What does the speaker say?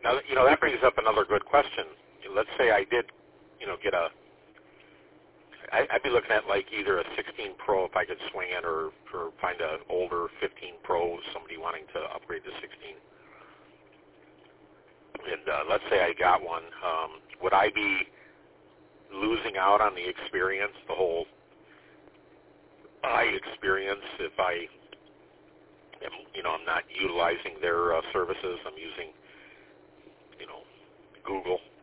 Now, that brings up another good question. Let's say I did, get I'd be looking at like either a 16 Pro if I could swing it, or find an older 15 Pro, somebody wanting to upgrade to 16. And let's say I got one. Would I be losing out on the experience, the whole eye experience, if I am, I'm not utilizing their services? I'm using, Google